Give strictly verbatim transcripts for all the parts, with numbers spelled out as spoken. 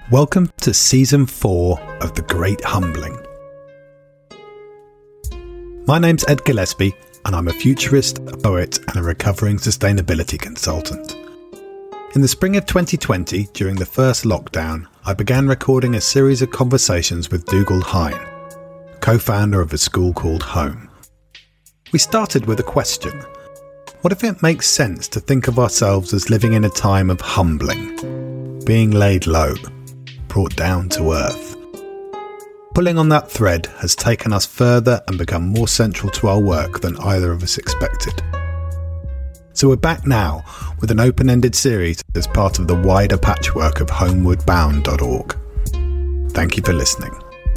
Welcome to Season four of The Great Humbling. My name's Ed Gillespie, and I'm a futurist, a poet, and a recovering sustainability consultant. In the spring of twenty twenty, during the first lockdown, I began recording a series of conversations with Dougal Hine, co-founder of a school called Home. We started with a question. What if it makes sense to think of ourselves as living in a time of humbling, being laid low, brought down to earth? Pulling on that thread has taken us further and become more central to our work than either of us expected. So we're back now with an open-ended series as part of the wider patchwork of homeward bound dot org. Thank you for listening.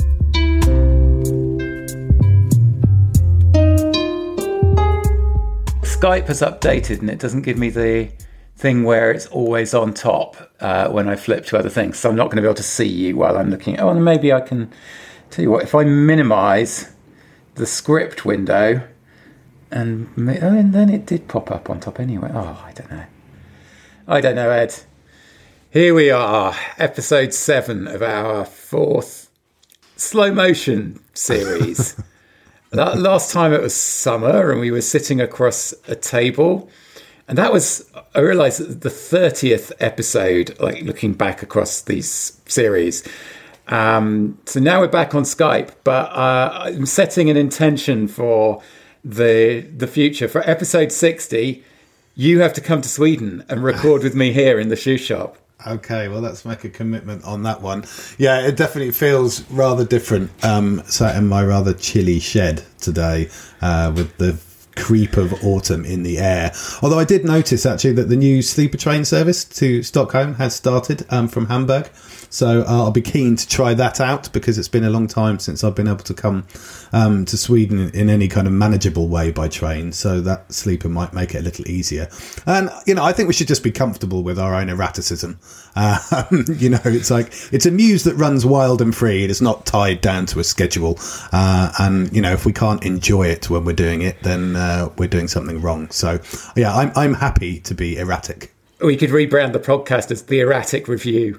Skype has updated and it doesn't give me the thing where it's always on top uh, when I flip to other things. So I'm not going to be able to see you while I'm looking. Oh, and maybe I can tell you what, if I minimize the script window, and, oh, and then it did pop up on top anyway. Oh, I don't know. I don't know, Ed. Here we are, episode seven of our fourth slow motion series. Last time it was summer and we were sitting across a table. And that was, I realised, the thirtieth episode, like looking back across these series. Um, so now we're back on Skype, but uh, I'm setting an intention for the the future. For episode sixty, you have to come to Sweden and record with me here in the shoe shop. Okay, well, let's make a commitment on that one. Yeah, it definitely feels rather different. Um, sat in my rather chilly shed today uh, with the creep of autumn in the air. Although I did notice actually that the new sleeper train service to Stockholm has started um, from Hamburg. So uh, I'll be keen to try that out because it's been a long time since I've been able to come um, to Sweden in any kind of manageable way by train. So that sleeper might make it a little easier. And, you know, I think we should just be comfortable with our own erraticism. Uh, you know, it's like, it's a muse that runs wild and free. It is not tied down to a schedule. Uh, and, you know, if we can't enjoy it when we're doing it, then uh, we're doing something wrong. So, yeah, I'm, I'm happy to be erratic. We could rebrand the podcast as The Erratic Review.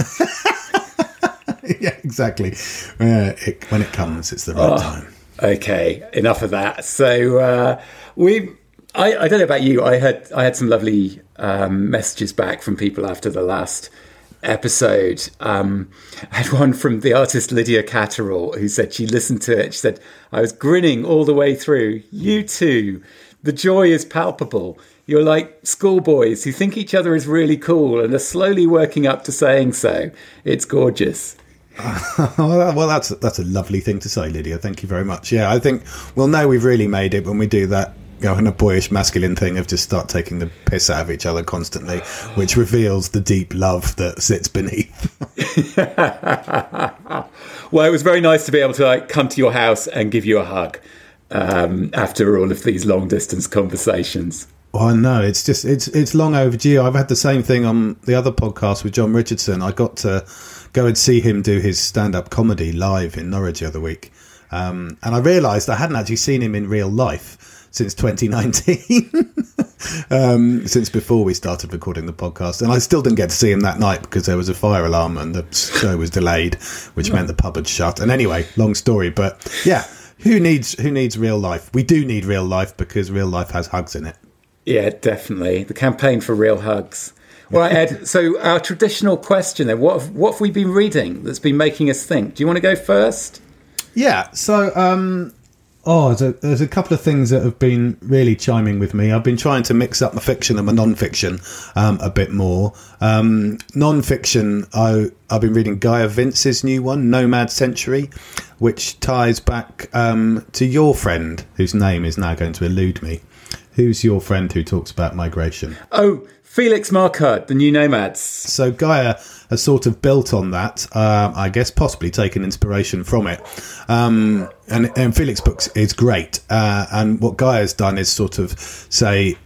Yeah, exactly. Uh, it, when it comes, it's the right oh, time. Okay, enough of that. So uh, we, I, I don't know about you. I had I had some lovely um, messages back from people after the last episode. Um, I had one from the artist Lydia Catterall who said she listened to it. She said, "I was grinning all the way through. You too. The joy is palpable. You're like schoolboys who think each other is really cool and are slowly working up to saying so. It's gorgeous." Well, that's that's a lovely thing to say, Lydia. Thank you very much. Yeah, I think we'll know we've really made it when we do that, you know, in a boyish masculine thing of just start taking the piss out of each other constantly, which reveals the deep love that sits beneath. Well, it was very nice to be able to like come to your house and give you a hug um, after all of these long distance conversations. Oh no, it's just it's it's long overdue. I've had the same thing on the other podcast with John Richardson. I got to go and see him do his stand-up comedy live in Norwich the other week, um, and I realised I hadn't actually seen him in real life since twenty nineteen, um, since before we started recording the podcast. And I still didn't get to see him that night because there was a fire alarm and the show was delayed, which meant the pub had shut. And anyway, long story, but yeah, who needs who needs real life? We do need real life because real life has hugs in it. Yeah, definitely. The campaign for real hugs. Well, Ed, so our traditional question then, what have, what have we been reading that's been making us think? Do you want to go first? Yeah, so, um, oh, there's a, there's a couple of things that have been really chiming with me. I've been trying to mix up my fiction and my non-fiction um, a bit more. Um, non-fiction, I, I've been reading Gaia Vince's new one, Nomad Century, which ties back um, to your friend, whose name is now going to elude me. Who's your friend who talks about migration? Oh, Felix Marquardt, the new Nomads. So Gaia has sort of built on that, uh, I guess possibly taken inspiration from it. Um, and, and Felix's book is great. Uh, and what Gaia's done is sort of say,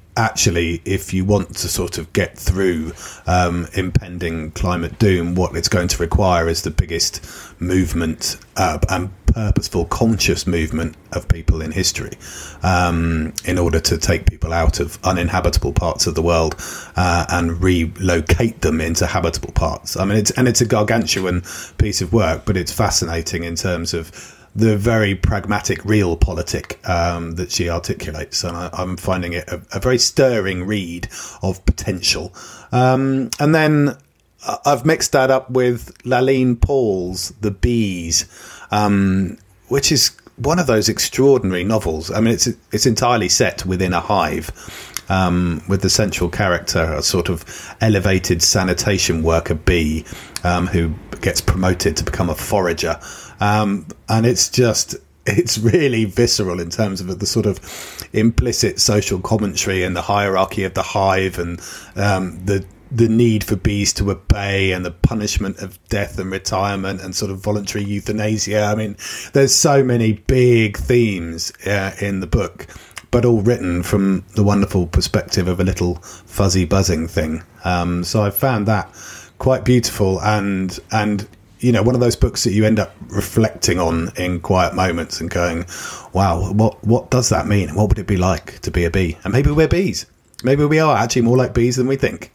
actually, if you want to sort of get through um, impending climate doom, what it's going to require is the biggest movement uh, and purposeful, conscious movement of people in history, um, in order to take people out of uninhabitable parts of the world uh, and relocate them into habitable parts. I mean, it's and it's a gargantuan piece of work, but it's fascinating in terms of the very pragmatic realpolitik um, that she articulates, and I, I'm finding it a, a very stirring read of potential. Um, and then I've mixed that up with Laline Paul's The Bees, um, which is one of those extraordinary novels. I mean, it's it's entirely set within a hive, um, with the central character, a sort of elevated sanitation worker bee, um, who gets promoted to become a forager. Um, and it's just, it's really visceral in terms of the sort of implicit social commentary and the hierarchy of the hive, and um, the the need for bees to obey, and the punishment of death and retirement, and sort of voluntary euthanasia. I mean, there's so many big themes uh, in the book, but all written from the wonderful perspective of a little fuzzy buzzing thing. Um, so I found that quite beautiful, and and you know, one of those books that you end up reflecting on in quiet moments and going, wow, what what does that mean? What would it be like to be a bee? And maybe we're bees. Maybe we are actually more like bees than we think.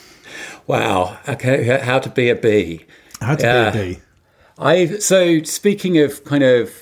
Wow. Okay. How to be a bee. How to yeah. be a bee. I so speaking of kind of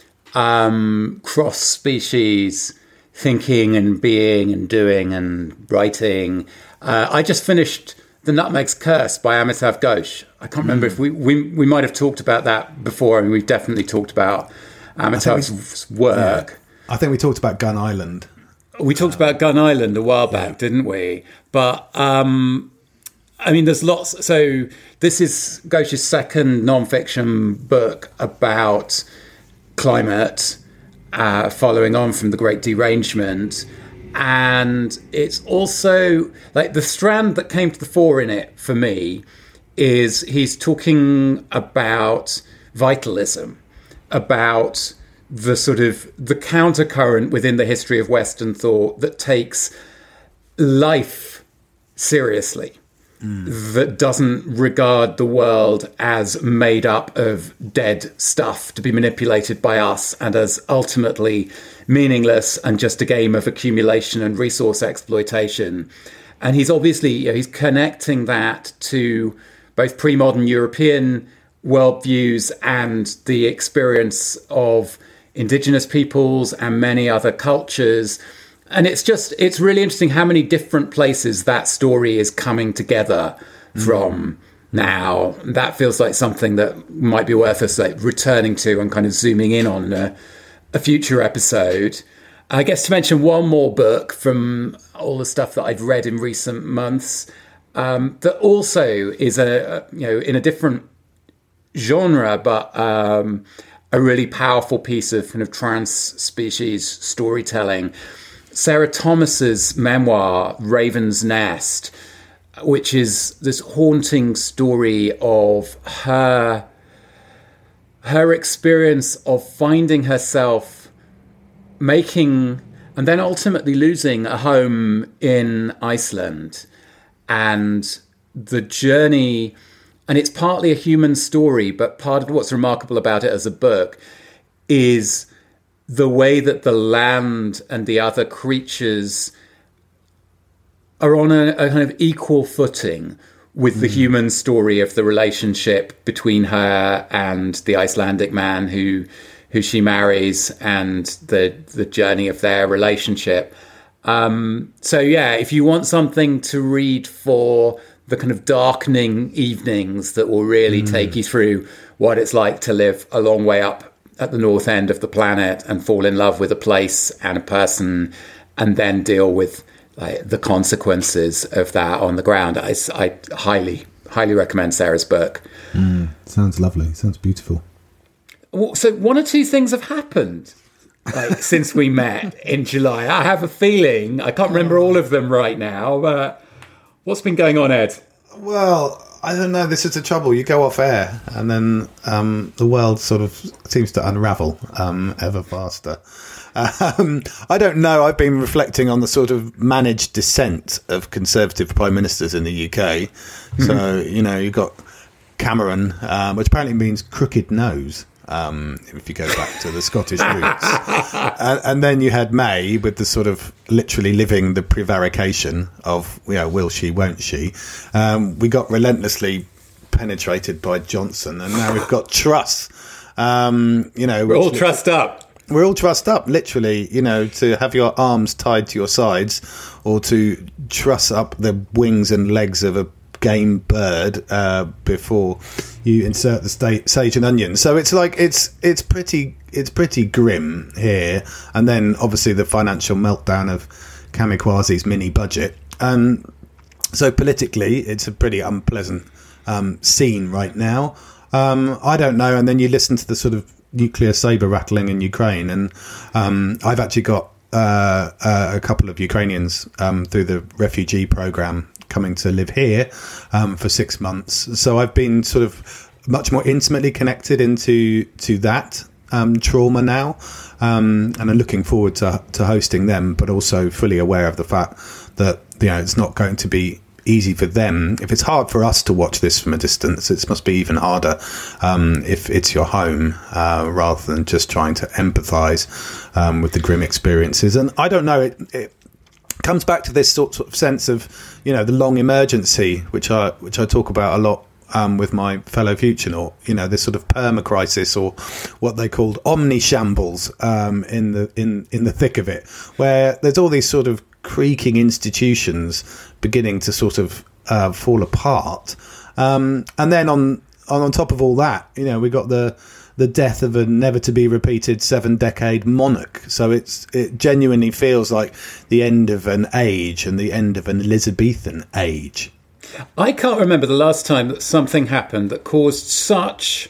um, cross-species thinking and being and doing and writing, uh, I just finished The Nutmeg's Curse by Amitav Ghosh. I can't remember mm. if we, we we might have talked about that before, and we've definitely talked about Amitav's we, work. Yeah. I think we talked about Gun Island. We talked about Gun Island a while back, yeah. didn't we? But, um, I mean, there's lots. So this is Ghosh's second non-fiction book about climate, uh, following on from The Great Derangement. And it's also like the strand that came to the fore in it for me is he's talking about vitalism, about the sort of the countercurrent within the history of Western thought that takes life seriously, mm. that doesn't regard the world as made up of dead stuff to be manipulated by us and as ultimately meaningless and just a game of accumulation and resource exploitation. And he's obviously, you know, he's connecting that to both pre-modern European worldviews and the experience of indigenous peoples and many other cultures. And it's just, it's really interesting how many different places that story is coming together mm. from now. That feels like something that might be worth us like returning to and kind of zooming in on uh, a future episode. I guess to mention one more book from all the stuff that I've read in recent months, um, that also is a, you know, in a different genre, but um, a really powerful piece of kind of trans-species storytelling. Sarah Thomas's memoir, Raven's Nest, which is this haunting story of her her experience of finding herself making and then ultimately losing a home in Iceland, and the journey. And it's partly a human story, but part of what's remarkable about it as a book is the way that the land and the other creatures are on a, a kind of equal footing with mm. the human story of the relationship between her and the Icelandic man who who she marries, and the the journey of their relationship. Um, so yeah, if you want something to read for the kind of darkening evenings that will really mm. take you through what it's like to live a long way up at the north end of the planet and fall in love with a place and a person, and then deal with like, the consequences of that on the ground, I, I highly, highly recommend Sarah's book. Mm, sounds lovely. Sounds beautiful. So one or two things have happened like since we met in July. I have a feeling, I can't remember all of them right now, but what's been going on, Ed? Well, I don't know. This is the trouble. You go off air, and then um, the world sort of seems to unravel um, ever faster. Um, I don't know. I've been reflecting on the sort of managed descent of Conservative prime ministers in the U K. So, mm-hmm. you know, you've got Cameron, um, which apparently means crooked nose, um, if you go back to the Scottish roots. and, and then you had May with the sort of literally living the prevarication of, you know, will she, won't she? Um, we got relentlessly penetrated by Johnson, and now we've got Truss. Um, you know, we're all trussed up. We're all trussed up, literally, you know, to have your arms tied to your sides or to truss up the wings and legs of a game bird uh, before you insert the sta- sage and onion. So it's like it's it's pretty it's pretty grim here. And then obviously the financial meltdown of Kamikwaze's mini budget. And so politically, it's a pretty unpleasant um, scene right now. Um, I don't know. And then you listen to the sort of nuclear saber rattling in Ukraine, and um, I've actually got uh, uh, a couple of Ukrainians um, through the refugee program coming to live here um, for six months. So I've been sort of much more intimately connected into to that um, trauma now, um, and I'm looking forward to to hosting them, but also fully aware of the fact that, you know, it's not going to be easy for them. If it's hard for us to watch this from a distance, it must be even harder um, if it's your home, uh, rather than just trying to empathise um, with the grim experiences. And I don't know, it, it comes back to this sort of sense of, you know, the long emergency, which I which I talk about a lot um, with my fellow Futurenaut. You know, this sort of perma-crisis, or what they called omni-shambles um, in the in in the thick of it, where there's all these sort of creaking institutions beginning to sort of uh, fall apart, um, and then on, on on top of all that, you know, we got the the death of a never to be repeated seven decade monarch. So it's it genuinely feels like the end of an age and the end of an Elizabethan age. I can't remember the last time that something happened that caused such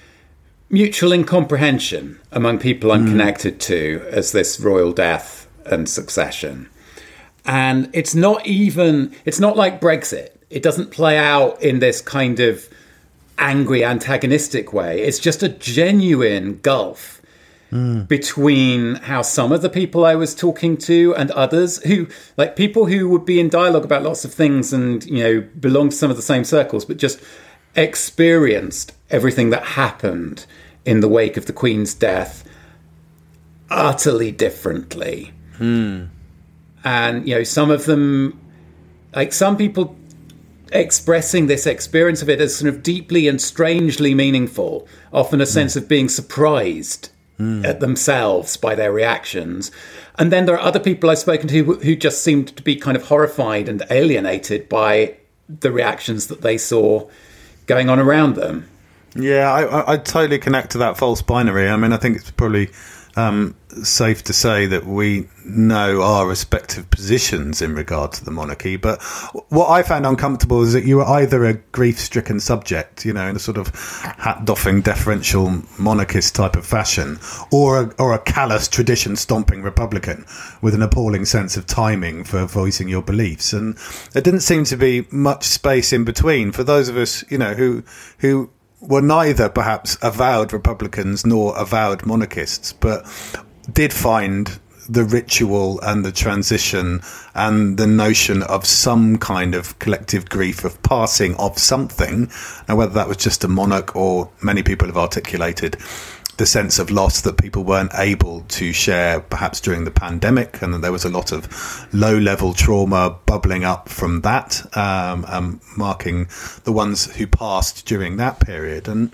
mutual incomprehension among people I'm mm. connected to as this royal death and succession. And it's not even, it's not like Brexit. It doesn't play out in this kind of angry, antagonistic way. It's just a genuine gulf mm. between how some of the people I was talking to and others who, like people who would be in dialogue about lots of things and, you know, belong to some of the same circles, but just experienced everything that happened in the wake of the Queen's death utterly differently. Mm. And, you know, some of them, like some people expressing this experience of it as sort of deeply and strangely meaningful, often a sense mm. of being surprised mm. at themselves by their reactions. And then there are other people I've spoken to who, who just seemed to be kind of horrified and alienated by the reactions that they saw going on around them. Yeah, I, I, I totally connect to that false binary. I mean, I think it's probably um, safe to say that we know our respective positions in regard to the monarchy, but what I found uncomfortable is that you were either a grief-stricken subject, you know, in a sort of hat-doffing, deferential monarchist type of fashion, or a, or a callous, tradition-stomping Republican with an appalling sense of timing for voicing your beliefs. And there didn't seem to be much space in between for those of us, you know, who who were neither perhaps avowed Republicans nor avowed monarchists, but did find the ritual and the transition and the notion of some kind of collective grief of passing of something, and whether that was just a monarch or many people have articulated the sense of loss that people weren't able to share perhaps during the pandemic, and that there was a lot of low-level trauma bubbling up from that, um, um, marking the ones who passed during that period. And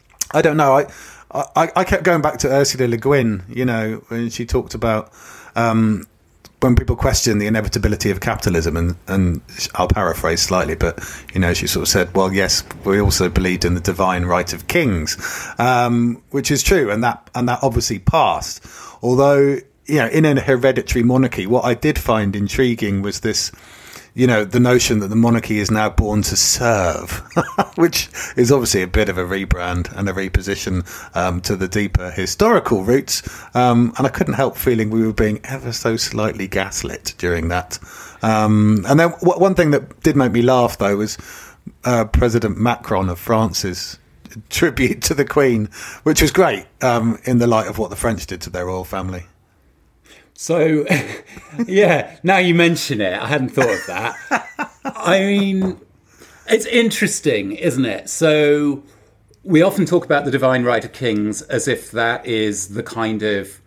I don't know, I I, I kept going back to Ursula Le Guin, you know, when she talked about um, when people question the inevitability of capitalism, and, and I'll paraphrase slightly, but, you know, she sort of said, well, yes, we also believed in the divine right of kings, um, which is true, and that and that obviously passed. Although, you know, in a hereditary monarchy, what I did find intriguing was this, you know, the notion that the monarchy is now born to serve, which is obviously a bit of a rebrand and a reposition um, to the deeper historical roots. Um, and I couldn't help feeling we were being ever so slightly gaslit during that. Um, and then w- one thing that did make me laugh, though, was uh, President Macron of France's tribute to the Queen, which was great um, in the light of what the French did to their royal family. So, yeah, now you mention it, I hadn't thought of that. I mean, it's interesting, isn't it? So we often talk about the divine right of kings as if that is the kind of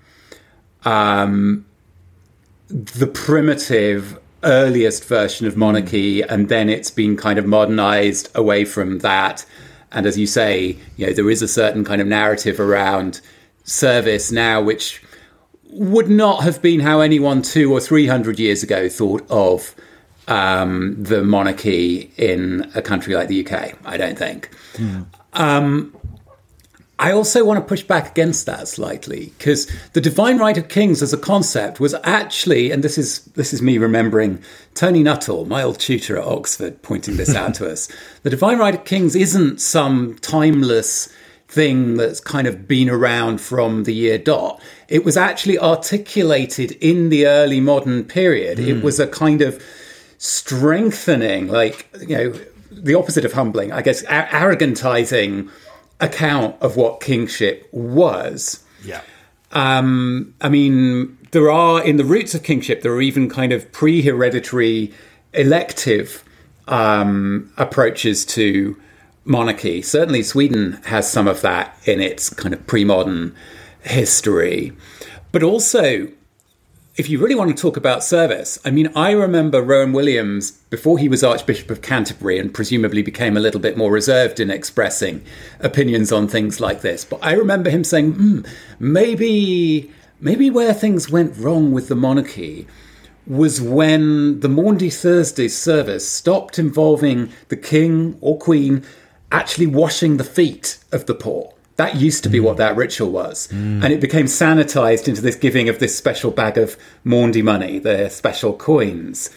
um, the primitive earliest version of monarchy, and then it's been kind of modernized away from that. And as you say, you know, there is a certain kind of narrative around service now, which would not have been how anyone two or three hundred years ago thought of um, the monarchy in a country like the U K, I don't think. Mm. Um, I also want to push back against that slightly, because the divine right of kings as a concept was actually, and this is this is me remembering Tony Nuttall, my old tutor at Oxford, pointing this out to us. The divine right of kings isn't some timeless thing that's kind of been around from the year dot. It was actually articulated in the early modern period. Mm. It was a kind of strengthening, like, you know, the opposite of humbling, I guess, a- arrogantizing account of what kingship was. Yeah. Um, I mean, there are, in the roots of kingship, there are even kind of pre-hereditary elective um, approaches to monarchy. Certainly Sweden has some of that in its kind of pre-modern history. But also, if you really want to talk about service, I mean, I remember Rowan Williams, before he was Archbishop of Canterbury and presumably became a little bit more reserved in expressing opinions on things like this. But I remember him saying, hmm, maybe, maybe where things went wrong with the monarchy was when the Maundy Thursday service stopped involving the king or queen actually washing the feet of the poor. That used to be mm. what that ritual was. Mm. And it became sanitized into this giving of this special bag of Maundy money, the special coins.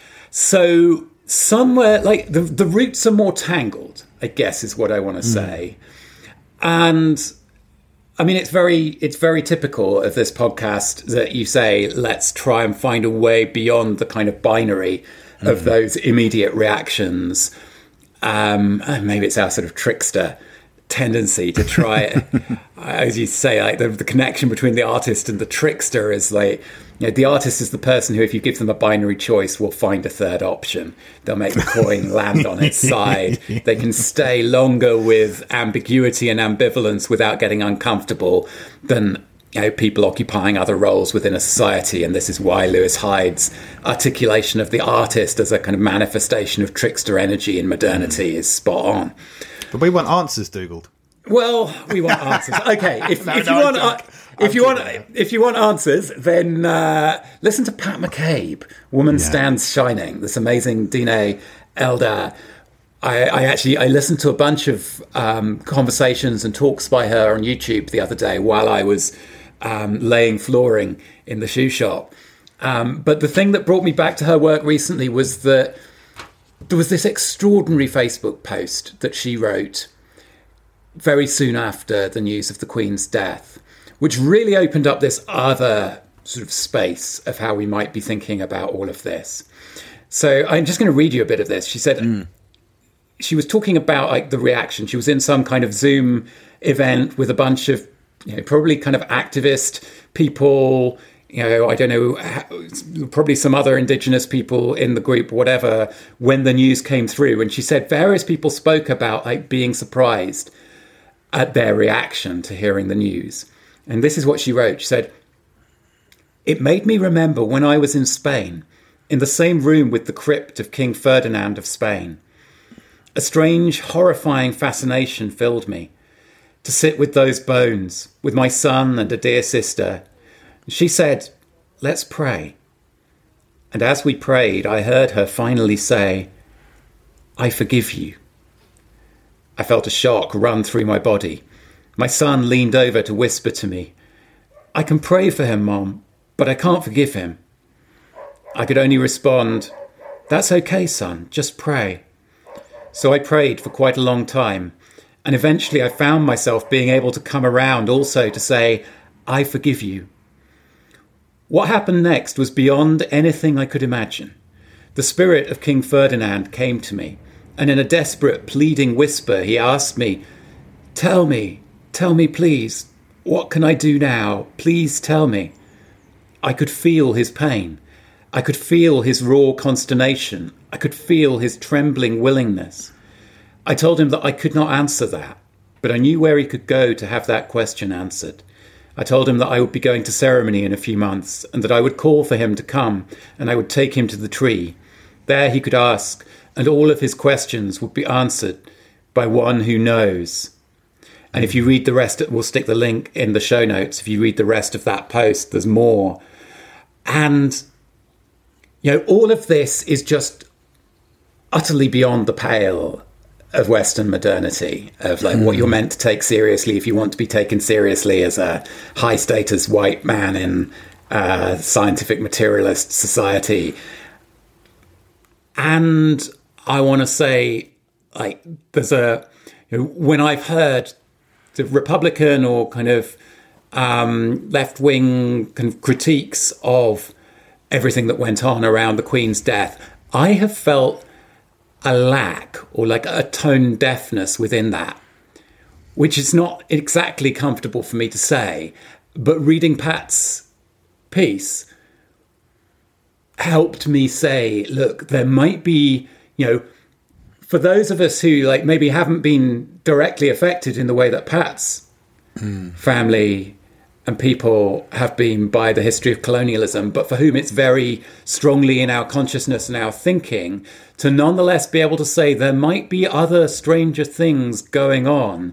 So somewhere, like, the, the roots are more tangled, I guess is what I want to mm. say. And I mean, it's very, it's very typical of this podcast that you say, let's try and find a way beyond the kind of binary mm. of those immediate reactions. Um, maybe it's our sort of trickster tendency to try, as you say, like the, the connection between the artist and the trickster is like, you know, the artist is the person who, if you give them a binary choice, will find a third option. They'll make the coin land on its side. They can stay longer with ambiguity and ambivalence without getting uncomfortable than, you know, people occupying other roles within a society. And this is why Lewis Hyde's articulation of the artist as a kind of manifestation of trickster energy in modernity mm. is spot on. But we want answers, Dougal. Well, we want answers. Okay, if, no, if no, you want, uh, if you want, that. if you want answers, then uh, listen to Pat McCabe. Woman yeah. Stands Shining. This amazing Dine Eldar. I, I actually I listened to a bunch of um, conversations and talks by her on YouTube the other day while I was um, laying flooring in the shoe shop. Um, but the thing that brought me back to her work recently was that there was this extraordinary Facebook post that she wrote very soon after the news of the Queen's death, which really opened up this other sort of space of how we might be thinking about all of this. So I'm just going to read you a bit of this. She said mm. she was talking about like the reaction. She was in some kind of Zoom event with a bunch of, you know, probably kind of activist people, you know, I don't know, probably some other Indigenous people in the group, whatever, when the news came through. And she said various people spoke about like being surprised at their reaction to hearing the news. And this is what she wrote. She said, "It made me remember when I was in Spain, in the same room with the crypt of King Ferdinand of Spain. A strange, horrifying fascination filled me. To sit with those bones, with my son and a dear sister. She said, 'Let's pray.' And as we prayed, I heard her finally say, 'I forgive you.' I felt a shock run through my body. My son leaned over to whisper to me, 'I can pray for him, Mom, but I can't forgive him.' I could only respond, 'That's okay, son, just pray.' So I prayed for quite a long time, and eventually I found myself being able to come around also to say, 'I forgive you.' What happened next was beyond anything I could imagine. The spirit of King Ferdinand came to me, and in a desperate, pleading whisper, he asked me, 'Tell me, tell me, please, what can I do now? Please tell me.' I could feel his pain. I could feel his raw consternation. I could feel his trembling willingness. I told him that I could not answer that, but I knew where he could go to have that question answered. I told him that I would be going to ceremony in a few months and that I would call for him to come and I would take him to the tree. There he could ask, and all of his questions would be answered by one who knows. And if you read the rest, we'll stick the link in the show notes. If you read the rest of that post, there's more. And, you know, all of this is just utterly beyond the pale of Western modernity, of like mm. what you're meant to take seriously if you want to be taken seriously as a high status white man in a scientific materialist society. And I want to say, like, there's a, you know, when I've heard the Republican or kind of um, left-wing kind of critiques of everything that went on around the Queen's death, I have felt a lack or like a tone deafness within that, which is not exactly comfortable for me to say. But reading Pat's piece helped me say, look, there might be, you know, for those of us who like maybe haven't been directly affected in the way that Pat's mm. family and people have been by the history of colonialism, but for whom it's very strongly in our consciousness and our thinking, to nonetheless be able to say there might be other stranger things going on.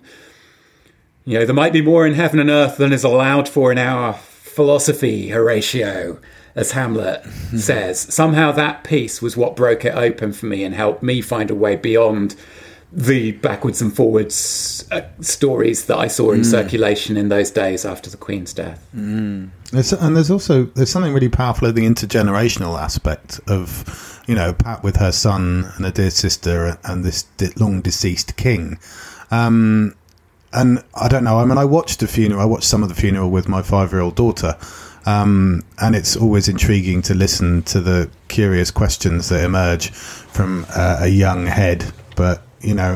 You know, there might be more in heaven and earth than is allowed for in our philosophy, Horatio, as Hamlet says. Somehow that piece was what broke it open for me and helped me find a way beyond the backwards and forwards uh, stories that I saw in mm. circulation in those days after the Queen's death. Mm. There's, and there's also there's something really powerful of the intergenerational aspect of, you know, Pat with her son and a dear sister and this long deceased king. Um, and I don't know, I mean, I watched the funeral, I watched some of the funeral with my five-year-old daughter. Um, and it's always intriguing to listen to the curious questions that emerge from uh, a young head. But, you know,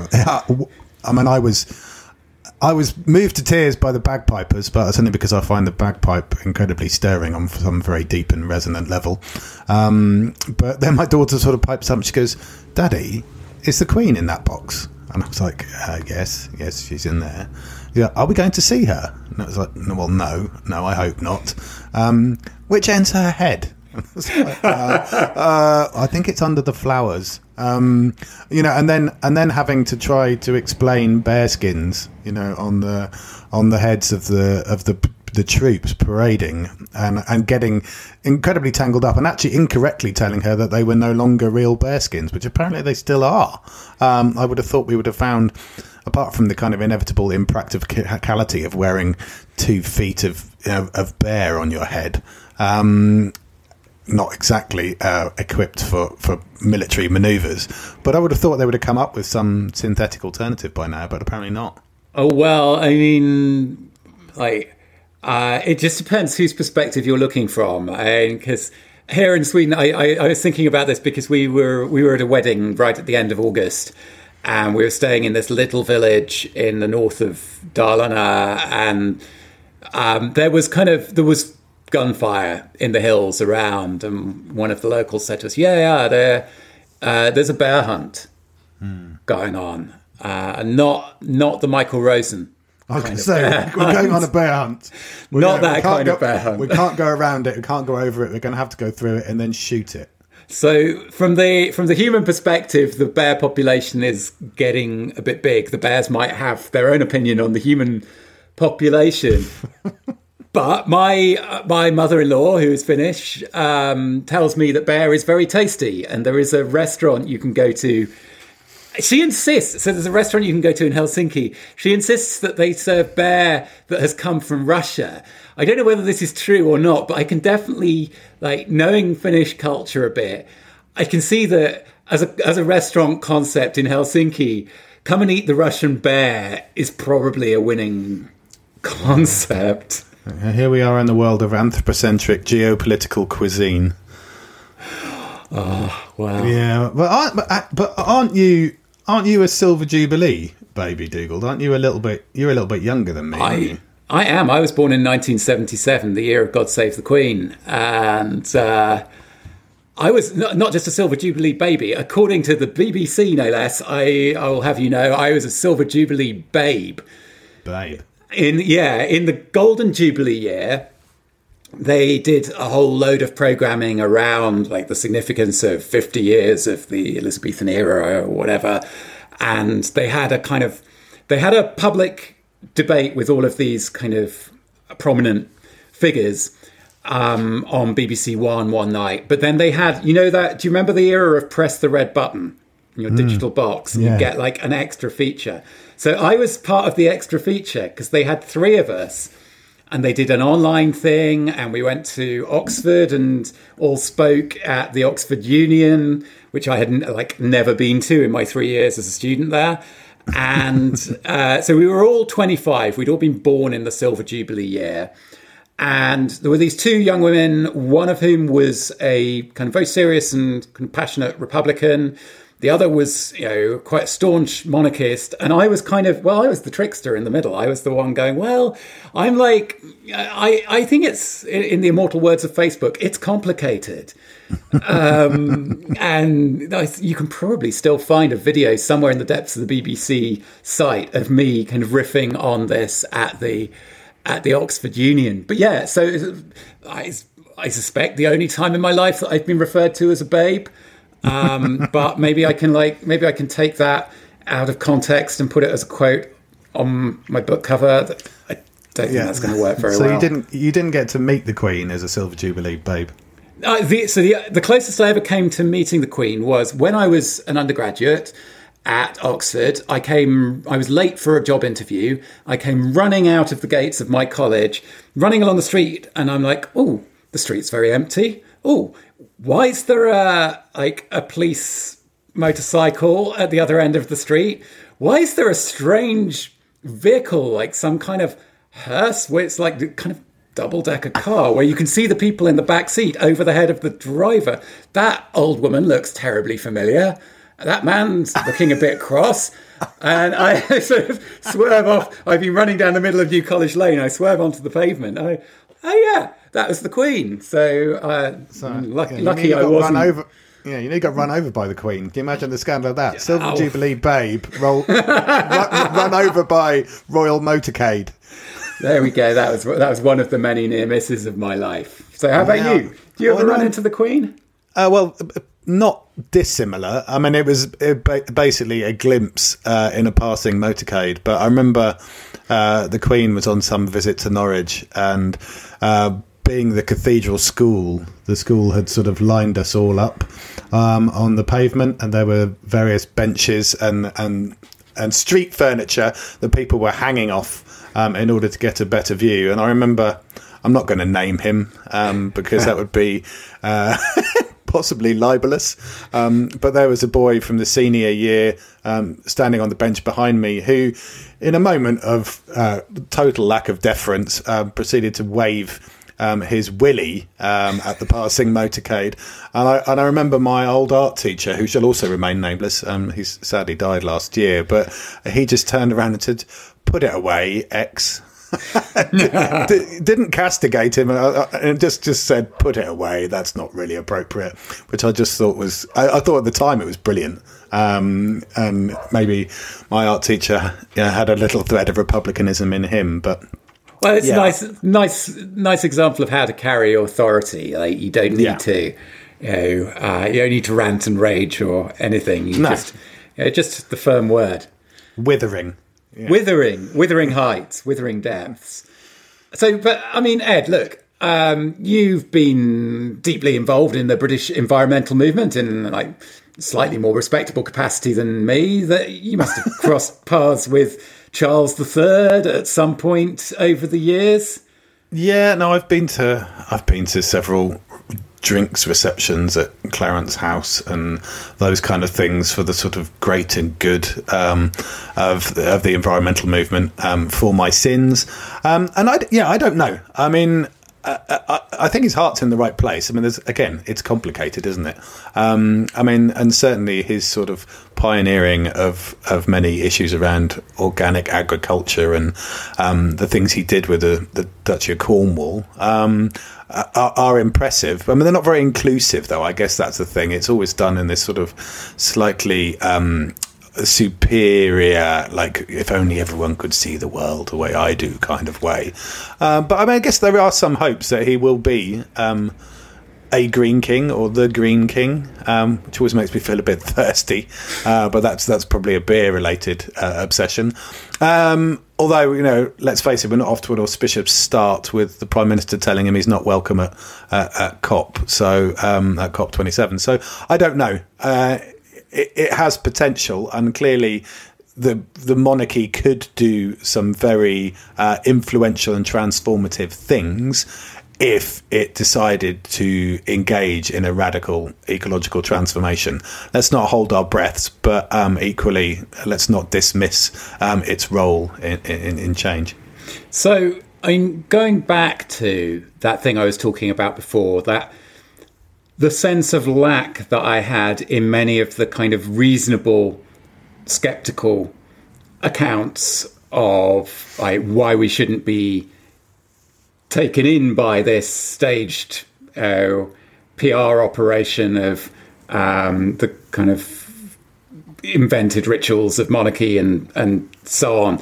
I mean, I was I was moved to tears by the bagpipers, but it's only because I find the bagpipe incredibly stirring on some very deep and resonant level. Um, but then my daughter sort of pipes up and she goes, "Daddy, is the Queen in that box?" And I was like, uh, yes, yes, she's in there. Yeah, are we going to see her? And I was like, no, well, no, no, I hope not. Um, which ends her head? I was like, uh, uh, I think it's under the flowers. Um, you know, and then and then having to try to explain bearskins, you know, on the on the heads of the of the the troops parading, and and getting incredibly tangled up, and actually incorrectly telling her that they were no longer real bearskins, which apparently they still are. Um, I would have thought we would have found, apart from the kind of inevitable impracticality of wearing two feet of you know, of bear on your head, um, not exactly uh, equipped for, for military manoeuvres, but I would have thought they would have come up with some synthetic alternative by now, but apparently not. Oh, well, I mean, like, uh, it just depends whose perspective you're looking from. Because here in Sweden, I, I, I was thinking about this because we were we were at a wedding right at the end of August, and we were staying in this little village in the north of Dalarna, and um, there was kind of, there was gunfire in the hills around, and one of the locals said to us, yeah, yeah, there, uh, there's a bear hunt hmm. going on. Uh, not not the Michael Rosen. I was going to say, we're going on a bear hunt. We're not that kind go, of bear hunt. We can't go around it, we can't go over it, we're going to have to go through it and then shoot it. So from the from the human perspective, the bear population is getting a bit big. The bears might have their own opinion on the human population. But my uh, my mother-in-law, who is Finnish, um, tells me that bear is very tasty. And there is a restaurant you can go to. She insists, so there's a restaurant you can go to in Helsinki. She insists that they serve bear that has come from Russia. I don't know whether this is true or not, but I can definitely, like, knowing Finnish culture a bit, I can see that as a as a restaurant concept in Helsinki, come and eat the Russian bear is probably a winning concept. Here we are in the world of anthropocentric geopolitical cuisine. Oh, wow. Yeah, but aren't, but, but aren't you aren't you a silver jubilee, baby Dougal? Aren't you a little bit? You're a little bit younger than me. I, aren't you? I am. I was born in nineteen seventy-seven, the year of God Save the Queen. And uh, I was not, not just a Silver Jubilee baby. According to the B B C, no less, I, I will have you know, I was a Silver Jubilee babe. Babe. In Yeah, in the Golden Jubilee year, they did a whole load of programming around like the significance of fifty years of the Elizabethan era or whatever. And they had a kind of, they had a public debate with all of these kind of prominent figures um, on B B C One one night. But then they had, you know that, do you remember the era of press the red button in your mm. digital box? And yeah. you get like an extra feature. So I was part of the extra feature because they had three of us and they did an online thing and we went to Oxford and all spoke at the Oxford Union, which I had like never been to in my three years as a student there. And uh, so we were all twenty-five. We'd all been born in the Silver Jubilee year. And there were these two young women, one of whom was a kind of very serious and kind of passionate Republican. The other was, you know, quite a staunch monarchist. And I was kind of, well, I was the trickster in the middle. I was the one going, well, I'm like, I, I think it's, in the immortal words of Facebook, it's complicated. um, and you can probably still find a video somewhere in the depths of the B B C site of me kind of riffing on this at the at the Oxford Union. But yeah, so I, I suspect the only time in my life that I've been referred to as a babe. Um, but maybe I can like maybe I can take that out of context and put it as a quote on my book cover. I don't think yeah. that's going to work very so well. So you didn't you didn't get to meet the Queen as a Silver Jubilee babe? Uh, the, so the the closest I ever came to meeting the Queen was when I was an undergraduate at Oxford. I came. I was late for a job interview. I came running out of the gates of my college, running along the street, and I'm like, "Oh, the street's very empty. Oh, why is there a like a police motorcycle at the other end of the street? Why is there a strange vehicle, like some kind of hearse, where it's like kind of double-decker car where you can see the people in the back seat over the head of the driver? That old woman looks terribly familiar. That man's looking a bit cross." And I sort of swerve off. I've been running down the middle of New College Lane. I swerve onto the pavement. I, oh, yeah, that was the Queen. So, uh, so lucky, yeah, lucky I wasn't. Run over, yeah, you nearly got run over by the Queen. Can you imagine the scandal of that? Silver oh. Jubilee babe roll, run, run over by Royal Motorcade. There we go. That was that was one of the many near misses of my life. So how about now, you? Do you ever well, run into the Queen? Uh, well, not dissimilar. I mean, it was it basically a glimpse uh, in a passing motorcade. But I remember uh, the Queen was on some visit to Norwich, and uh, being the cathedral school, the school had sort of lined us all up um, on the pavement, and there were various benches and and and street furniture that people were hanging off Um, in order to get a better view. And I remember, I'm not going to name him um, because that would be uh, possibly libelous. Um, but there was a boy from the senior year um, standing on the bench behind me who, in a moment of uh, total lack of deference, uh, proceeded to wave um, his willy um, at the passing motorcade. And I, and I remember my old art teacher, who shall also remain nameless, um, he's sadly died last year, but he just turned around and said, "Put it away, X." D- didn't castigate him, and just, just said, "Put it away. That's not really appropriate," which I just thought was, I, I thought at the time it was brilliant. Um, and maybe my art teacher yeah, had a little thread of republicanism in him, but. Well, it's yeah. a nice, nice, nice example of how to carry authority. Like you don't need yeah. to, you know, uh, you don't need to rant and rage or anything. You no. just, you know, just the firm word. Withering. Yeah. Withering, withering heights, withering depths. So, but I mean, Ed, look, um, you've been deeply involved in the British environmental movement in like slightly more respectable capacity than me. That you must have crossed paths with Charles the Third at some point over the years. Yeah, no, I've been to I've been to several drinks receptions at Clarence House and those kind of things for the sort of great and good um, of of the environmental movement um, for my sins. Um, and I yeah, I don't know. I mean, I, I, I think his heart's in the right place. I mean, there's, again, it's complicated, isn't it? Um, I mean, and certainly his sort of pioneering of, of many issues around organic agriculture and um, the things he did with the, the Duchy of Cornwall um, are, are impressive. I mean, they're not very inclusive, though. I guess that's the thing. It's always done in this sort of slightly Um, superior, like if only everyone could see the world the way I do kind of way. Uh, but I mean, I guess there are some hopes that he will be um, a Green King or the Green King, um, which always makes me feel a bit thirsty. Uh, but that's that's probably a beer-related uh, obsession. Um, although, you know, let's face it, we're not off to an auspicious start with the Prime Minister telling him he's not welcome at, uh, at COP, so um, at COP twenty-seven. So I don't know. Uh, It, it has potential, and clearly the the monarchy could do some very uh, influential and transformative things if it decided to engage in a radical ecological transformation. Let's not hold our breaths, but um, equally, let's not dismiss um, its role in, in, in change. So, I mean, going back to that thing I was talking about before, that the sense of lack that I had in many of the kind of reasonable, sceptical accounts of like, why we shouldn't be taken in by this staged uh, P R operation of um, the kind of invented rituals of monarchy and, and so on.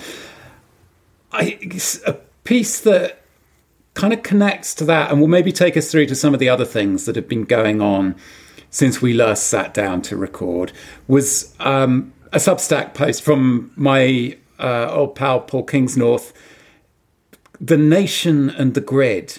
I, a piece that kind of connects to that and will maybe take us through to some of the other things that have been going on since we last sat down to record was um, a Substack post from my uh, old pal Paul Kingsnorth, The Nation and the Grid.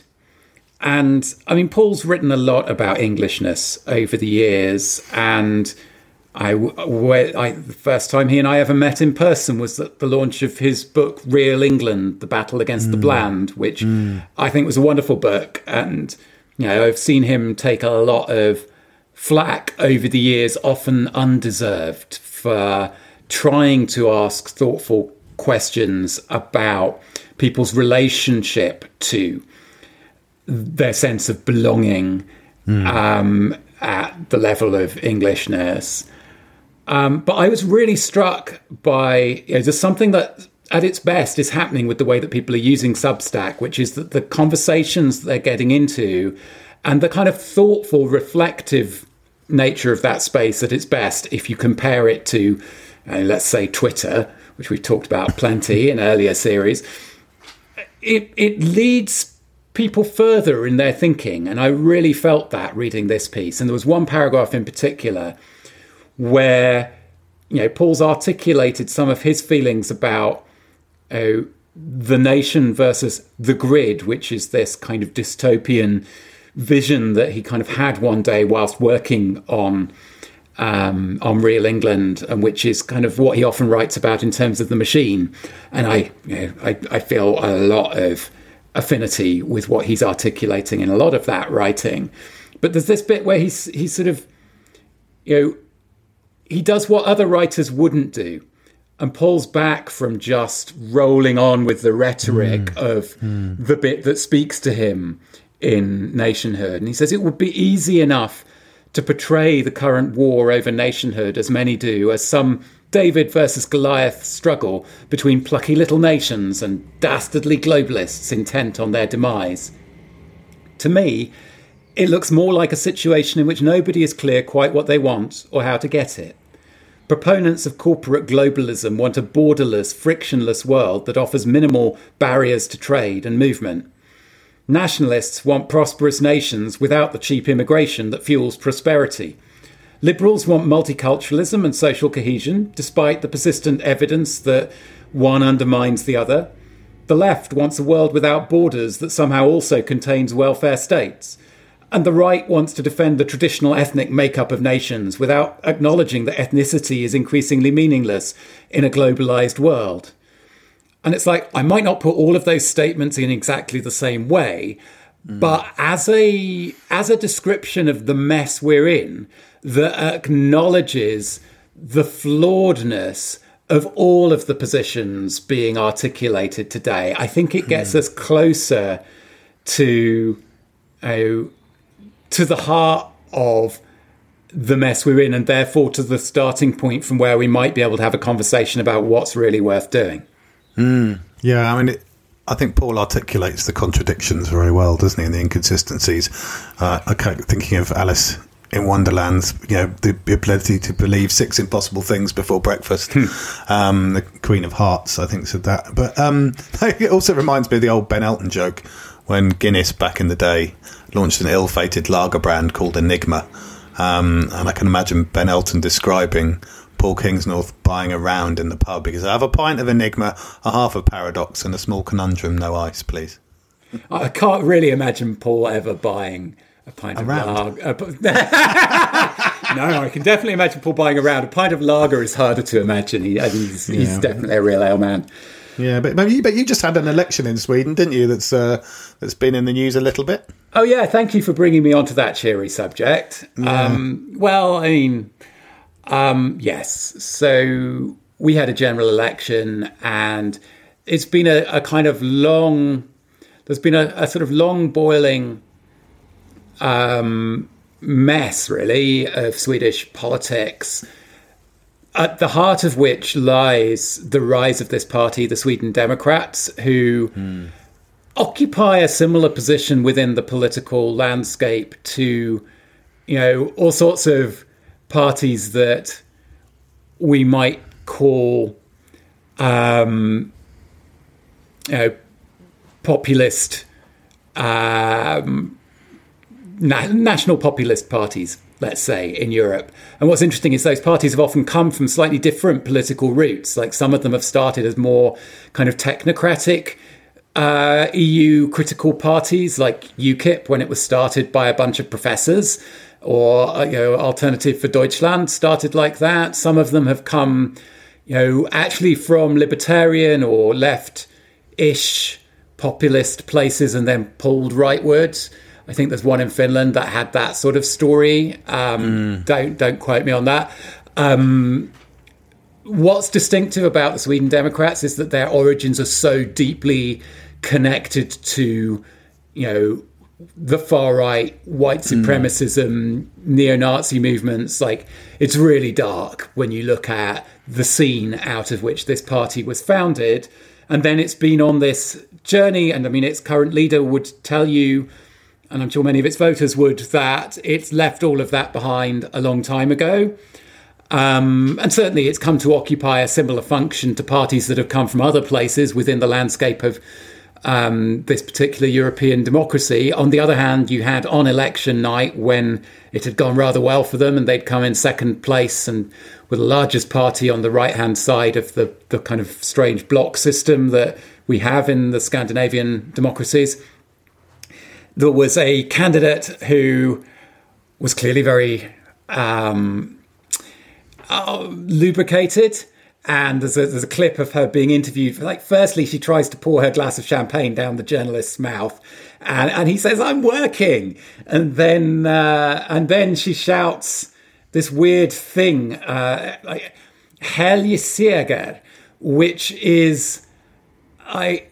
And I mean, Paul's written a lot about Englishness over the years, and I, I, the first time he and I ever met in person was at the launch of his book, Real England, The Battle Against mm. the Bland, which mm. I think was a wonderful book. And, you know, I've seen him take a lot of flack over the years, often undeserved, for trying to ask thoughtful questions about people's relationship to their sense of belonging mm. um, at the level of Englishness. Um, but I was really struck by, you know, there's something that at its best is happening with the way that people are using Substack, which is that the conversations they're getting into and the kind of thoughtful, reflective nature of that space at its best, if you compare it to, uh, let's say, Twitter, which we've talked about plenty in earlier series, it, it leads people further in their thinking. And I really felt that reading this piece. And there was one paragraph in particular where, you know, Paul's articulated some of his feelings about uh, the nation versus the grid, which is this kind of dystopian vision that he kind of had one day whilst working on um, on Real England, and which is kind of what he often writes about in terms of the machine. And I, you know, I, I feel a lot of affinity with what he's articulating in a lot of that writing. But there's this bit where he's he's sort of, you know, he does what other writers wouldn't do and pulls back from just rolling on with the rhetoric mm. of mm. the bit that speaks to him in nationhood. And he says it would be easy enough to portray the current war over nationhood, as many do, as some David versus Goliath struggle between plucky little nations and dastardly globalists intent on their demise. To me, it looks more like a situation in which nobody is clear quite what they want or how to get it. Proponents of corporate globalism want a borderless, frictionless world that offers minimal barriers to trade and movement. Nationalists want prosperous nations without the cheap immigration that fuels prosperity. Liberals want multiculturalism and social cohesion, despite the persistent evidence that one undermines the other. The left wants a world without borders that somehow also contains welfare states. And the right wants to defend the traditional ethnic makeup of nations without acknowledging that ethnicity is increasingly meaningless in a globalized world. And it's like, I might not put all of those statements in exactly the same way, mm. but as a as a description of the mess we're in that acknowledges the flawedness of all of the positions being articulated today, I think it gets mm. us closer to uh, to the heart of the mess we're in, and therefore to the starting point from where we might be able to have a conversation about what's really worth doing. Mm, yeah, I mean, it, I think Paul articulates the contradictions very well, doesn't he, and the inconsistencies. Uh, I kept thinking of Alice in Wonderland, you know, the ability to believe six impossible things before breakfast. Hmm. Um, the Queen of Hearts, I think, said that. But um, it also reminds me of the old Ben Elton joke when Guinness, back in the day, launched an ill-fated lager brand called Enigma. Um, and I can imagine Ben Elton describing Paul Kingsnorth buying a round in the pub because I have a pint of Enigma, a half of Paradox, and a small Conundrum, no ice, please. I can't really imagine Paul ever buying a pint a of round. lager. No, I can definitely imagine Paul buying a round. A pint of lager is harder to imagine. He, he's, he's yeah. definitely a real ale man. Yeah, but but you, but you just had an election in Sweden, didn't you? That's uh, that's been in the news a little bit. Oh yeah, thank you for bringing me onto that cheery subject. Yeah. Um, well, I mean, um, yes. So we had a general election, and it's been a, a kind of long. There's been a, a sort of long boiling um, mess, really, of Swedish politics, at the heart of which lies the rise of this party, the Sweden Democrats, who mm. occupy a similar position within the political landscape to, you know, all sorts of parties that we might call, um, you know, populist, um, na- national populist parties, let's say, in Europe. And what's interesting is those parties have often come from slightly different political roots. Like some of them have started as more kind of technocratic uh, E U critical parties, like UKIP, when it was started by a bunch of professors, or, you know, Alternative for Deutschland started like that. Some of them have come, you know, actually from libertarian or left-ish populist places and then pulled rightwards. I think there's one in Finland that had that sort of story. Um, mm. Don't don't quote me on that. Um, what's distinctive about the Sweden Democrats is that their origins are so deeply connected to, you know, the far right, white supremacism, mm. neo-Nazi movements. Like, it's really dark when you look at the scene out of which this party was founded. And then it's been on this journey. And I mean, its current leader would tell you, and I'm sure many of its voters would, that it's left all of that behind a long time ago. Um, and certainly it's come to occupy a similar function to parties that have come from other places within the landscape of um, this particular European democracy. On the other hand, you had on election night, when it had gone rather well for them and they'd come in second place and were the largest party on the right-hand side of the, the kind of strange block system that we have in the Scandinavian democracies. There was a candidate who was clearly very um, uh, lubricated. And there's a, there's a clip of her being interviewed. Like, firstly, she tries to pour her glass of champagne down the journalist's mouth. And, and he says, "I'm working." And then uh, and then she shouts this weird thing, uh, like, "Helgseger," which is, I...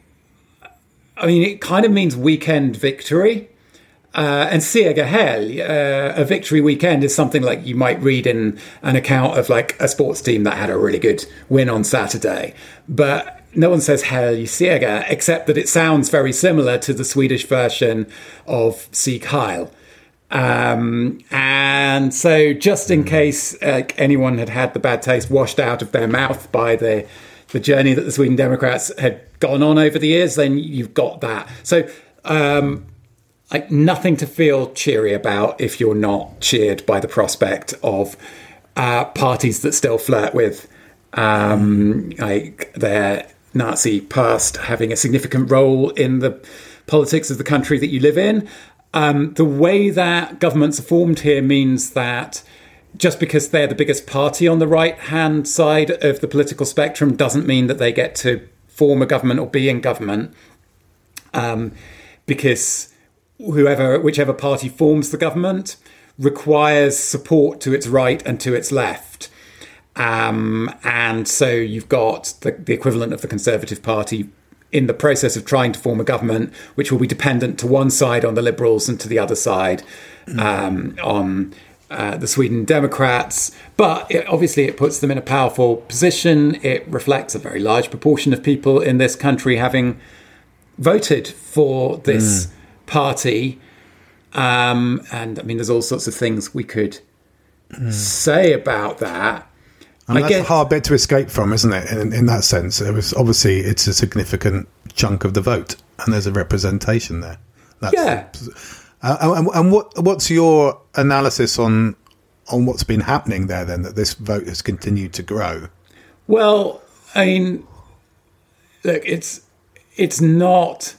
I mean, it kind of means weekend victory. Uh, and Segerhelg, uh, a victory weekend, is something like you might read in an account of like a sports team that had a really good win on Saturday. But no one says Helgseger, except that it sounds very similar to the Swedish version of Sieg Heil. Um, and so just in case uh, anyone had had the bad taste washed out of their mouth by the the journey that the Sweden Democrats had gone on over the years, then you've got that. So, um, like, nothing to feel cheery about if you're not cheered by the prospect of uh, parties that still flirt with um, like their Nazi past having a significant role in the politics of the country that you live in. Um, the way that governments are formed here means that just because they're the biggest party on the right-hand side of the political spectrum doesn't mean that they get to form a government or be in government. Um, because whoever, whichever party forms the government requires support to its right and to its left. Um, and so you've got the, the equivalent of the Conservative Party in the process of trying to form a government, which will be dependent to one side on the Liberals and to the other side um, on uh, the Sweden Democrats. But it, obviously it puts them in a powerful position. It reflects a very large proportion of people in this country having voted for this mm. party. Um, and I mean, there's all sorts of things we could mm. say about that. I mean, I that's guess, a hard bit to escape from, isn't it? In, in that sense, it was obviously it's a significant chunk of the vote, and there's a representation there. That's, yeah. Uh, and, and what what's your analysis on on what's been happening there? Then that this vote has continued to grow. Well, I mean, look, it's it's not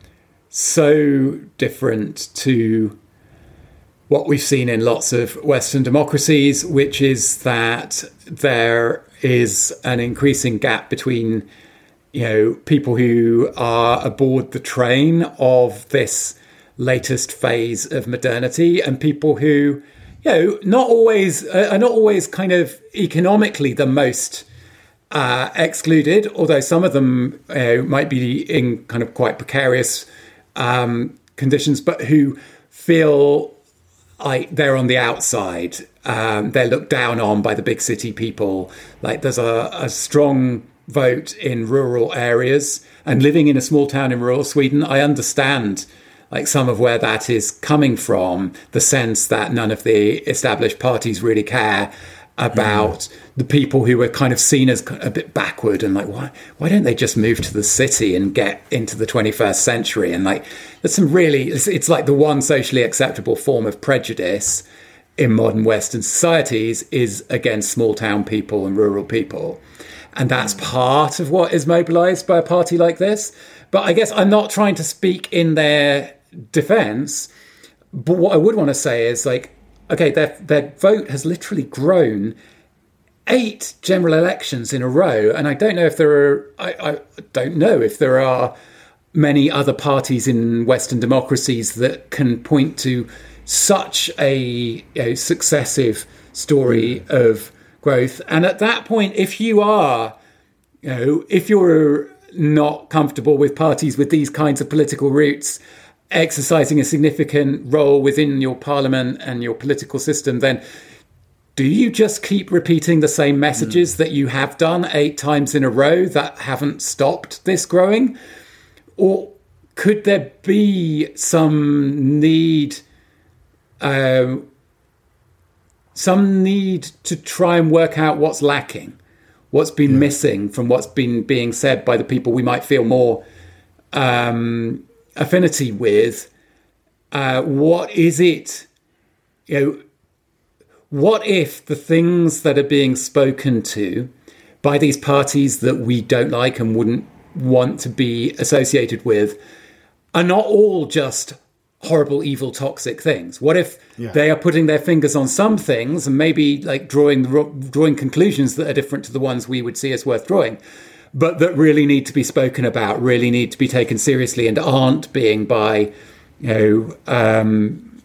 so different to what we've seen in lots of Western democracies, which is that there is an increasing gap between, you know, people who are aboard the train of this latest phase of modernity and people who, you know, not always are not always kind of economically the most uh, excluded, although some of them you know, might be in kind of quite precarious um, conditions, but who feel like they're on the outside. Um, they're looked down on by the big city people. Like there's a, a strong vote in rural areas, and living in a small town in rural Sweden, I understand like some of where that is coming from, the sense that none of the established parties really care about mm. the people who were kind of seen as a bit backward and like, why why don't they just move to the city and get into the twenty-first century? And like, there's some really, it's, it's like the one socially acceptable form of prejudice in modern Western societies is against small town people and rural people. And that's part of what is mobilized by a party like this. But I guess I'm not trying to speak in their defense. But what I would want to say is like, okay, their, their vote has literally grown eight general elections in a row. And I don't know if there are, I, I don't know if there are many other parties in Western democracies that can point to such a you know, successive story mm. of growth. And at that point, if you are, you know, if you're not comfortable with parties with these kinds of political roots exercising a significant role within your parliament and your political system, then do you just keep repeating the same messages mm. that you have done eight times in a row that haven't stopped this growing? Or could there be some need, uh, some need to try and work out what's lacking, what's been yeah. missing from what's been being said by the people we might feel more um, affinity with? Uh, what is it, you know, what if the things that are being spoken to by these parties that we don't like and wouldn't want to be associated with are not all just horrible, evil, toxic things? What if yeah. they are putting their fingers on some things and maybe like drawing drawing conclusions that are different to the ones we would see as worth drawing, but that really need to be spoken about, really need to be taken seriously, and aren't being by, you know, um,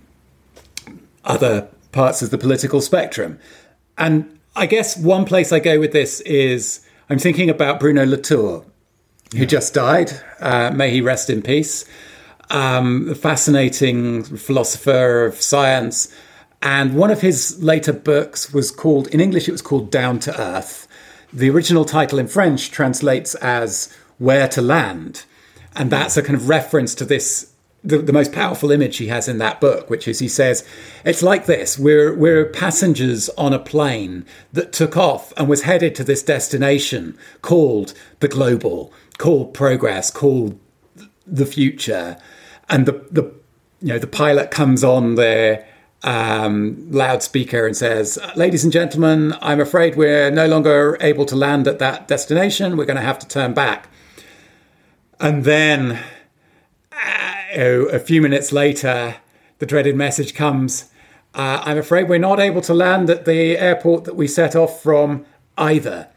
other parts of the political spectrum? And I guess one place I go with this is I'm thinking about Bruno Latour, who yeah. just died. Uh, may he rest in peace. Um, a fascinating philosopher of science. And one of his later books was called, in English, it was called Down to Earth. The original title in French translates as Where to Land. And that's a kind of reference to this, the, the most powerful image he has in that book, which is he says, it's like this. We're, we're passengers on a plane that took off and was headed to this destination called the global, called progress, called the future. And the, the you know, the pilot comes on the um, loudspeaker and says, ladies and gentlemen, I'm afraid we're no longer able to land at that destination. We're going to have to turn back. And then uh, you know, a few minutes later, the dreaded message comes, uh, I'm afraid we're not able to land at the airport that we set off from either.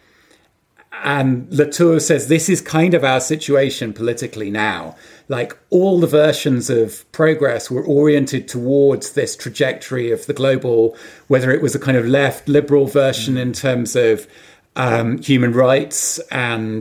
And Latour says this is kind of our situation politically now. Like all the versions of progress were oriented towards this trajectory of the global, whether it was a kind of left liberal version in terms of um, human rights and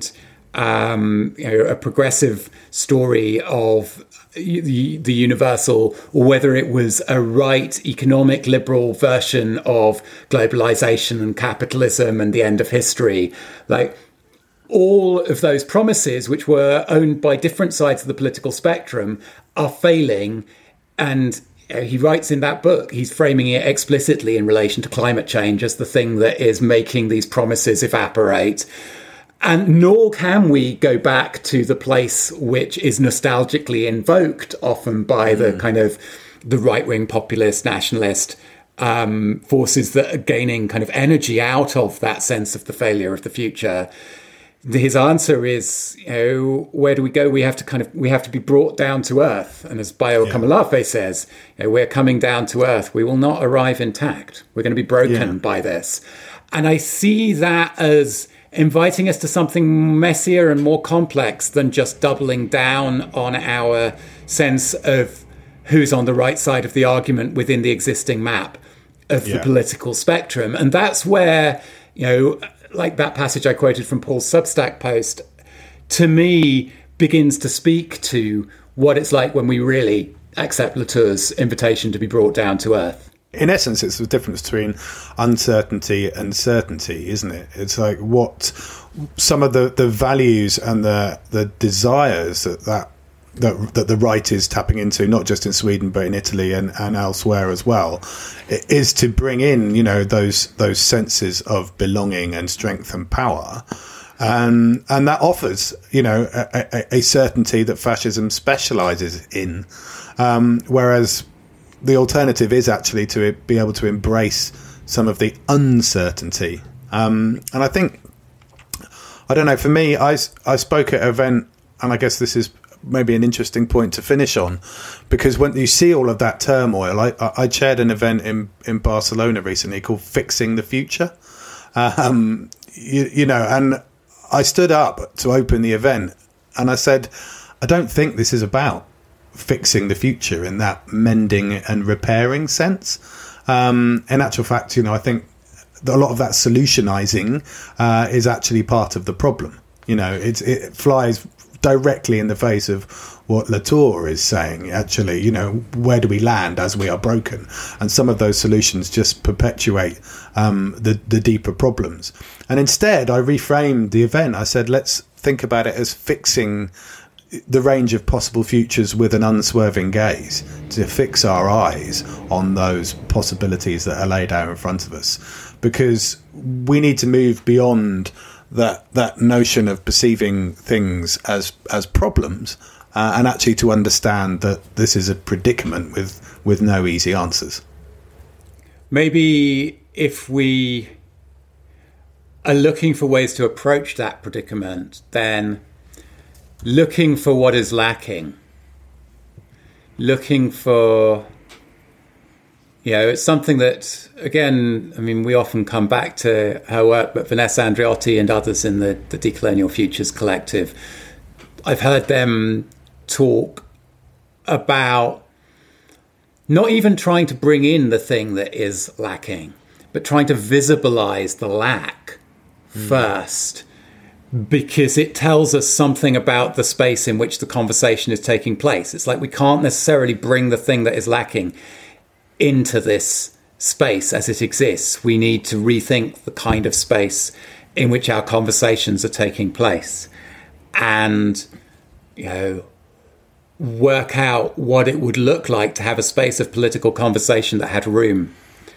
um, you know, a progressive story of the, the universal, or whether it was a right economic liberal version of globalization and capitalism and the end of history. Like, all of those promises, which were owned by different sides of the political spectrum, are failing. And he writes in that book, he's framing it explicitly in relation to climate change as the thing that is making these promises evaporate. And nor can we go back to the place which is nostalgically invoked often by mm. the kind of the right-wing populist nationalist um, forces that are gaining kind of energy out of that sense of the failure of the future. His answer is, you know, where do we go? We have to kind of, we have to be brought down to earth. And as Bayo yeah. Kamalafe says, you know, we're coming down to earth. We will not arrive intact. We're going to be broken yeah. by this. And I see that as inviting us to something messier and more complex than just doubling down on our sense of who's on the right side of the argument within the existing map of yeah. the political spectrum. And that's where, you know, like that passage I quoted from Paul's Substack post, to me, begins to speak to what it's like when we really accept Latour's invitation to be brought down to earth. In essence, it's the difference between uncertainty and certainty, isn't it? It's like what some of the, the values and the the desires that that, that that the right is tapping into, not just in Sweden but in Italy and, and elsewhere as well, is to bring in, you know, those those senses of belonging and strength and power. Um, and that offers, you know, a, a, a certainty that fascism specialises in, um, whereas the alternative is actually to be able to embrace some of the uncertainty. Um, and I think, I don't know, for me, I, I spoke at an event, and I guess this is maybe an interesting point to finish on, because when you see all of that turmoil, I, I chaired an event in, in Barcelona recently called Fixing the Future. Um, you, you know, and I stood up to open the event and I said, I don't think this is about fixing the future in that mending and repairing sense. Um, in actual fact, you know, I think a lot of that solutionizing uh, is actually part of the problem. You know, it's, it flies directly in the face of what Latour is saying. Actually, you know, where do we land as we are broken? And some of those solutions just perpetuate um, the, the deeper problems. And instead, I reframed the event. I said, let's think about it as fixing the range of possible futures with an unswerving gaze, to fix our eyes on those possibilities that are laid out in front of us, because we need to move beyond that that notion of perceiving things as as problems uh, and actually to understand that this is a predicament with with no easy answers. Maybe if we are looking for ways to approach that predicament, then looking for what is lacking, looking for, you know, it's something that, again, I mean, we often come back to her work, but Vanessa Andreotti and others in the, the Decolonial Futures Collective, I've heard them talk about not even trying to bring in the thing that is lacking, but trying to visibilize the lack mm. first, because it tells us something about the space in which the conversation is taking place. It's like we can't necessarily bring the thing that is lacking into this space as it exists. We need to rethink the kind of space in which our conversations are taking place, and, you know, work out what it would look like to have a space of political conversation that had room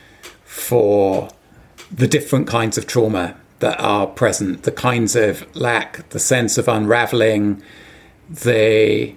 for the different kinds of trauma that are present, the kinds of lack, the sense of unraveling, the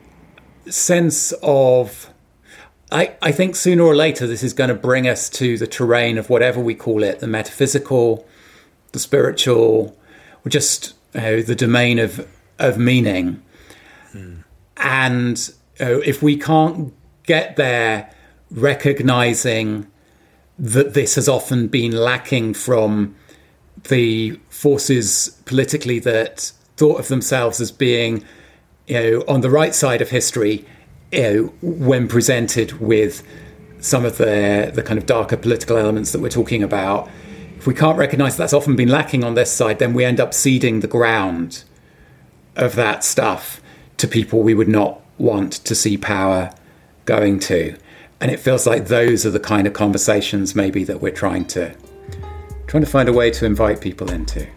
sense of, I, I think sooner or later this is going to bring us to the terrain of whatever we call it, the metaphysical, the spiritual, or just, you know, the domain of, of meaning. Hmm. And, you know, if we can't get there recognizing that this has often been lacking from the forces politically that thought of themselves as being, you know, on the right side of history, you know, when presented with some of the the kind of darker political elements that we're talking about, if we can't recognise that's often been lacking on this side, then we end up ceding the ground of that stuff to people we would not want to see power going to. And it feels like those are the kind of conversations maybe that we're trying to trying to find a way to invite people into.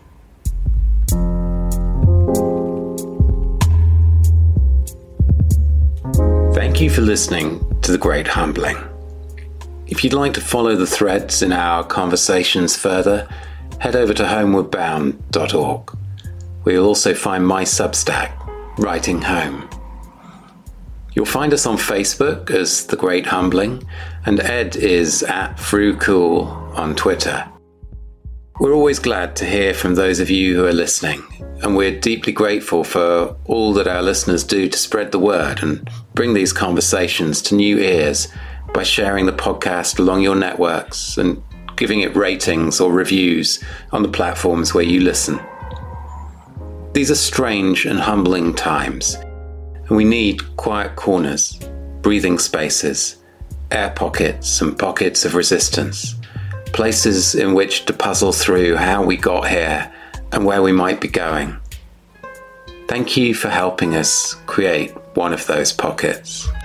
Thank you for listening to The Great Humbling. If you'd like to follow the threads in our conversations further, head over to homeward bound dot org, where you'll also find my Substack, Writing Home. You'll find us on Facebook as The Great Humbling, and Ed is at FruCool on Twitter. We're always glad to hear from those of you who are listening, and we're deeply grateful for all that our listeners do to spread the word and bring these conversations to new ears by sharing the podcast along your networks and giving it ratings or reviews on the platforms where you listen. These are strange and humbling times, and we need quiet corners, breathing spaces, air pockets and pockets of resistance, places in which to puzzle through how we got here and where we might be going. Thank you for helping us create one of those pockets.